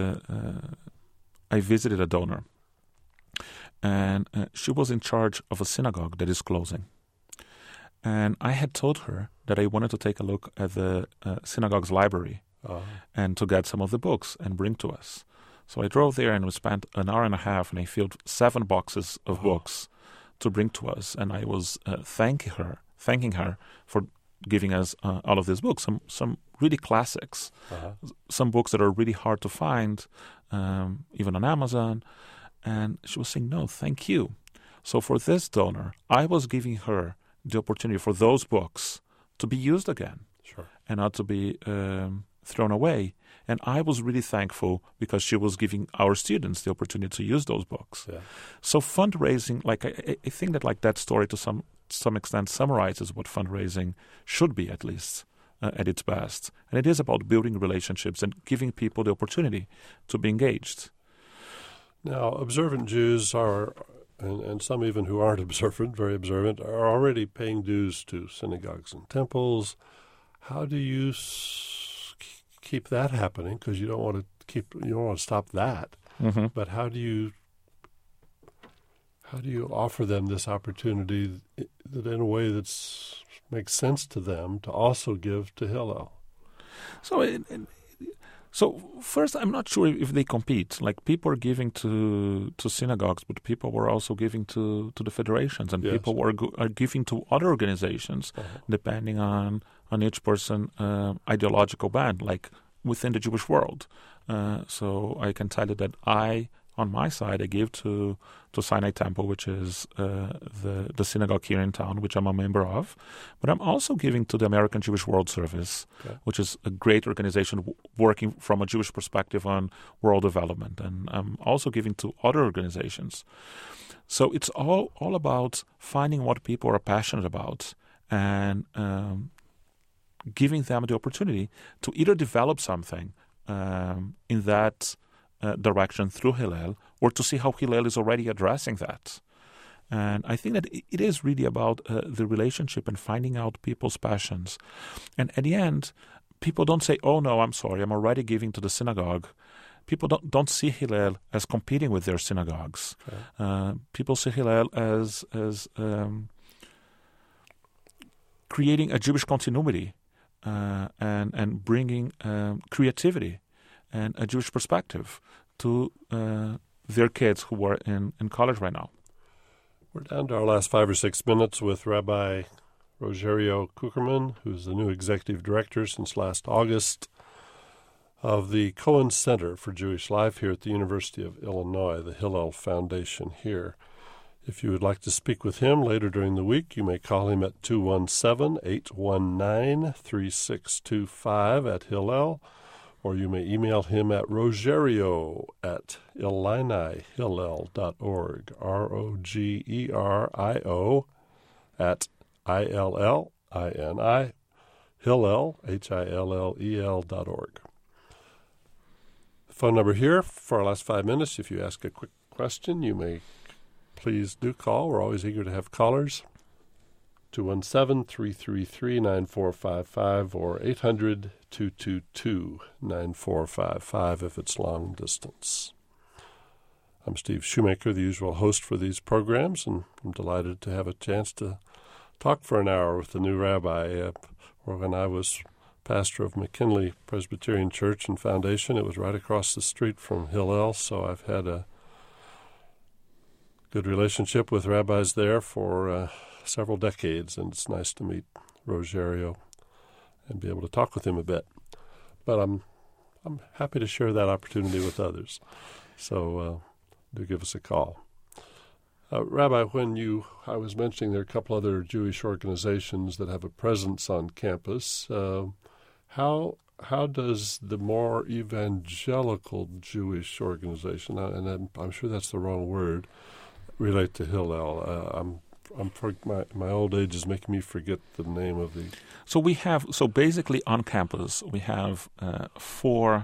visited a donor. And she was in charge of a synagogue that is closing. And I had told her that I wanted to take a look at the synagogue's library and to get some of the books and bring to us. So I drove there and we spent an hour and a half, and I filled 7 boxes of books to bring to us. And I was thanking her for giving us all of these books, some really classics, some books that are really hard to find, even on Amazon. And she was saying, no, thank you. So for this donor, I was giving her the opportunity for those books to be used again. Sure. And not to be thrown away. And I was really thankful because she was giving our students the opportunity to use those books. Yeah. So fundraising, I think that that story to some extent summarizes what fundraising should be, at least at its best. And it is about building relationships and giving people the opportunity to be engaged. Now, observant Jews are, and some even who aren't observant, very observant, are already paying dues to synagogues and temples. How do you keep that happening? Because you don't want to stop that. Mm-hmm. But how do you offer them this opportunity that in a way that makes sense to them to also give to Hillel? So first, I'm not sure if they compete. Like, people are giving to synagogues, but people were also giving to the federations, and people are giving to other organizations, depending on each person ideological band, like within the Jewish world. So I can tell you that I on my side, I give to Sinai Temple, which is the synagogue here in town, which I'm a member of. But I'm also giving to the American Jewish World Service, which is a great organization working from a Jewish perspective on world development. And I'm also giving to other organizations. So it's all about finding what people are passionate about and giving them the opportunity to either develop something in that direction through Hillel, or to see how Hillel is already addressing that. And I think that it is really about the relationship and finding out people's passions. And at the end, people don't say, "Oh no, I'm sorry, I'm already giving to the synagogue." People don't see Hillel as competing with their synagogues. Okay. People see Hillel as creating a Jewish continuity and bringing creativity and a Jewish perspective to their kids who are in college right now. We're down to our last 5 or 6 minutes with Rabbi Rogerio Kuckerman, who's the new executive director since last August of the Cohen Center for Jewish Life here at the University of Illinois, the Hillel Foundation here. If you would like to speak with him later during the week, you may call him at 217-819-3625 at Hillel, or you may email him at rogerio@IlliniHillel.org, ROGERIO @ILLINI, Hillel, HILLEL.org. The phone number here for our last 5 minutes, if you ask a quick question, you may please do call. We're always eager to have callers. 217-333-9455 or 800-222-9455 if it's long distance. I'm Steve Shoemaker, the usual host for these programs, and I'm delighted to have a chance to talk for an hour with the new rabbi. When I was pastor of McKinley Presbyterian Church and Foundation, it was right across the street from Hillel, so I've had a good relationship with rabbis there for several decades, and it's nice to meet Rogerio and be able to talk with him a bit. But I'm happy to share that opportunity with others. So do give us a call. Rabbi, I was mentioning there are a couple other Jewish organizations that have a presence on campus. How does the more evangelical Jewish organization, and I'm sure that's the wrong word, relate to Hillel? My old age is making me forget the name of the. So basically on campus we have 4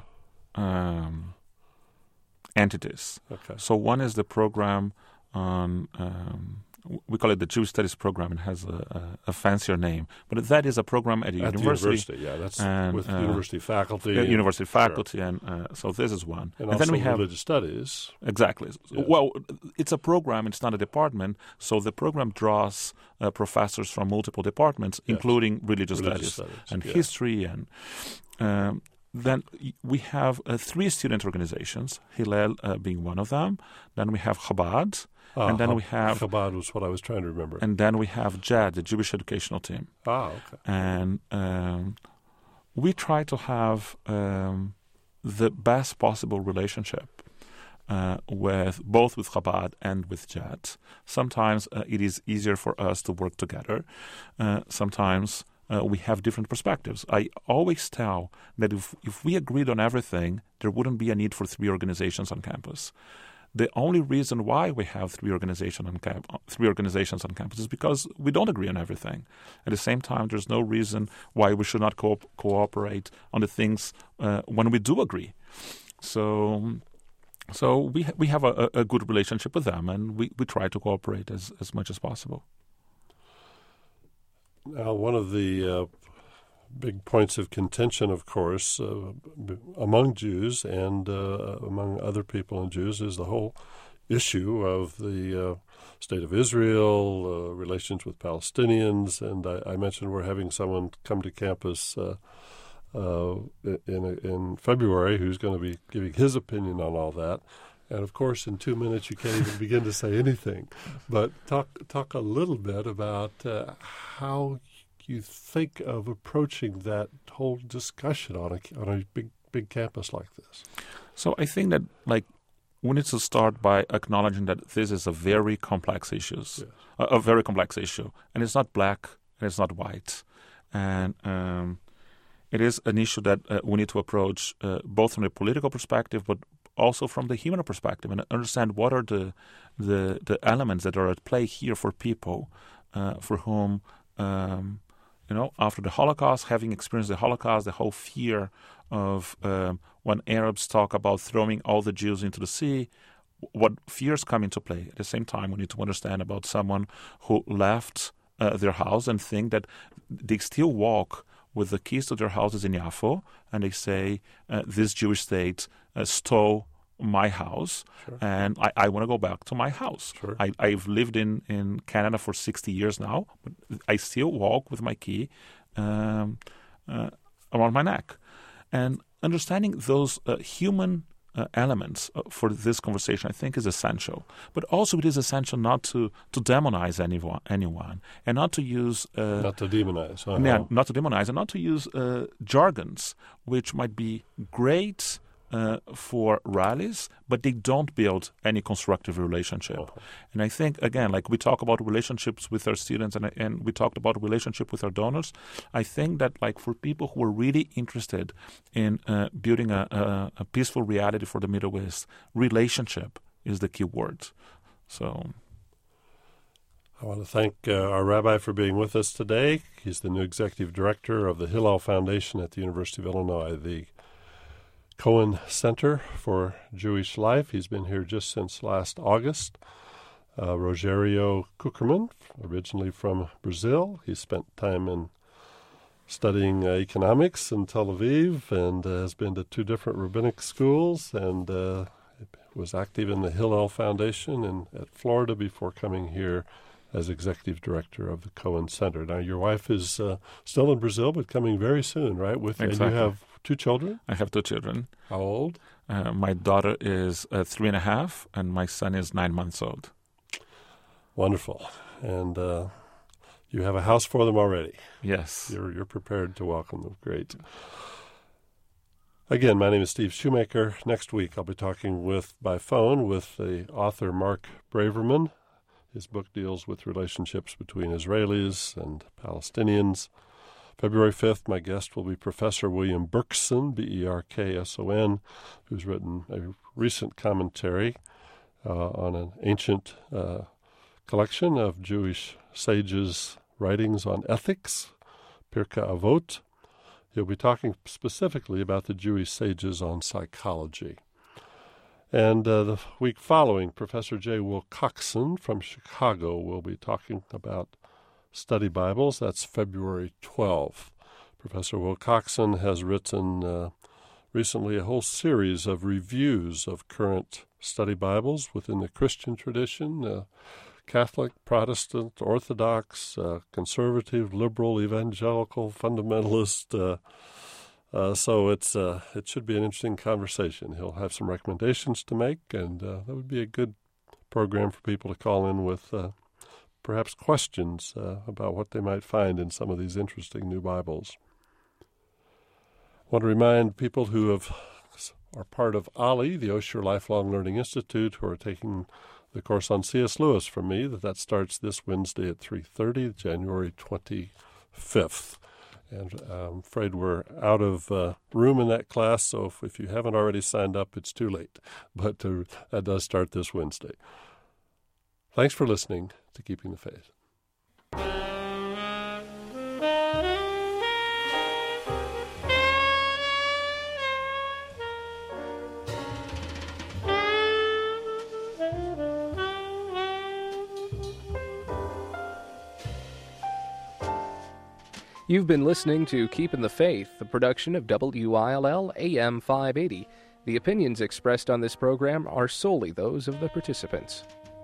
entities. Okay. So one is the program on. We call it the Jewish Studies program. It has a fancier name, but that is a program at the university. Yeah, that's and, with university faculty. University faculty, sure. And so this is one. And then we have religious studies. Exactly. Yeah. Well, it's a program. It's not a department. So the program draws professors from multiple departments, including religious studies and history. And then we have 3 student organizations, Hillel being one of them. Then we have Chabad. And then we have Chabad was what I was trying to remember. And then we have JED, the Jewish Educational Team. Okay. And we try to have the best possible relationship with Chabad and with JED. Sometimes it is easier for us to work together. Sometimes we have different perspectives. I always tell that if we agreed on everything, there wouldn't be a need for 3 organizations on campus. The only reason why we have 3 organizations on campus is because we don't agree on everything. At the same time, there's no reason why we should not cooperate on the things when we do agree. So we have a good relationship with them, and we try to cooperate as much as possible. Now, one of the big points of contention, of course, among Jews and among other people and Jews is the whole issue of the State of Israel, relations with Palestinians. And I mentioned we're having someone come to campus in February who's going to be giving his opinion on all that. And, of course, in 2 minutes you can't even begin to say anything. But talk a little bit about how you think of approaching that whole discussion on a big campus like this. So I think that we need to start by acknowledging that this is a very complex issue, and it's not black and it's not white, and it is an issue that we need to approach both from a political perspective, but also from the human perspective, and understand what are the elements that are at play here for people for whom, after the Holocaust, having experienced the Holocaust, the whole fear of when Arabs talk about throwing all the Jews into the sea, what fears come into play. At the same time, we need to understand about someone who left their house and think that they still walk with the keys to their houses in Yafo, and they say, this Jewish state stole my house, sure, and I want to go back to my house. Sure. I've lived in Canada for 60 years now, but I still walk with my key around my neck. And understanding those human elements for this conversation, I think, is essential. But also it is essential not to demonize anyone, and not to use... not to demonize. Not to demonize, and not to use jargons, which might be great for rallies, but they don't build any constructive relationship. Uh-huh. And I think, again, like we talk about relationships with our students and we talked about relationship with our donors, I think that like for people who are really interested in building a peaceful reality for the Middle East, relationship is the key word. So I want to thank our rabbi for being with us today. He's the new executive director of the Hillel Foundation at the University of Illinois, the Cohen Center for Jewish Life. He's been here just since last August. Rogerio Kuckerman, originally from Brazil. He spent time in studying economics in Tel Aviv and has been to 2 different rabbinic schools and was active in the Hillel Foundation at Florida before coming here as executive director of the Cohen Center. Now, your wife is still in Brazil, but coming very soon, right? Exactly. And you have 2 children? I have 2 children. How old? My daughter is 3.5, and my son is 9 months old. Wonderful. And you have a house for them already. Yes. You're prepared to welcome them. Great. Again, my name is Steve Shoemaker. Next week I'll be talking by phone with the author Mark Braverman. His book deals with relationships between Israelis and Palestinians. February 5th, my guest will be Professor William Berkson, Berkson, who's written a recent commentary on an ancient collection of Jewish sages' writings on ethics, Pirkei Avot. He'll be talking specifically about the Jewish sages on psychology. And the week following, Professor J. Wilcoxon from Chicago will be talking about study Bibles. That's February 12th. Professor Wilcoxon has written recently a whole series of reviews of current study Bibles within the Christian tradition, Catholic, Protestant, Orthodox, conservative, liberal, evangelical, fundamentalist. So it should be an interesting conversation. He'll have some recommendations to make, and that would be a good program for people to call in with perhaps questions about what they might find in some of these interesting new Bibles. I want to remind people who are part of OLLI, the Osher Lifelong Learning Institute, who are taking the course on C.S. Lewis from me, that starts this Wednesday at 3:30, January 25th. And I'm afraid we're out of room in that class, so if you haven't already signed up, it's too late. But that does start this Wednesday. Thanks for listening to Keeping the Faith. You've been listening to Keeping the Faith, a production of WILL AM 580. The opinions expressed on this program are solely those of the participants.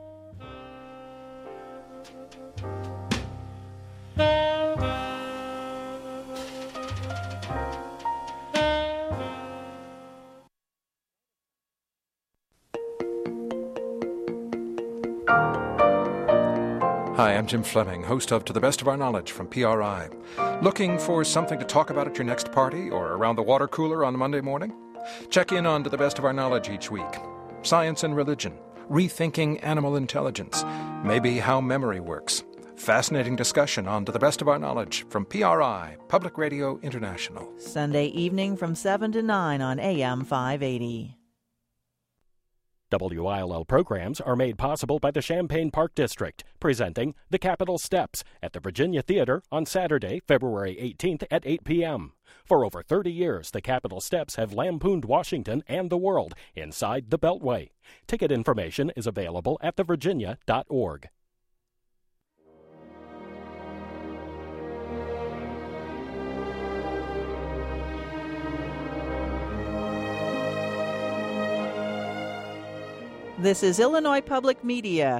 Hi, I'm Jim Fleming, host of To the Best of Our Knowledge from PRI. Looking for something to talk about at your next party or around the water cooler on Monday morning? Check in on To the Best of Our Knowledge each week. science and religion, rethinking animal intelligence, maybe how memory works. Fascinating discussion on To the Best of Our Knowledge from PRI, Public Radio International. Sunday evening from 7 to 9 on AM 580. WILL programs are made possible by the Champaign Park District, presenting The Capitol Steps at the Virginia Theater on Saturday, February 18th at 8 p.m. For over 30 years, the Capitol Steps have lampooned Washington and the world inside the Beltway. Ticket information is available at thevirginia.org. This is Illinois Public Media,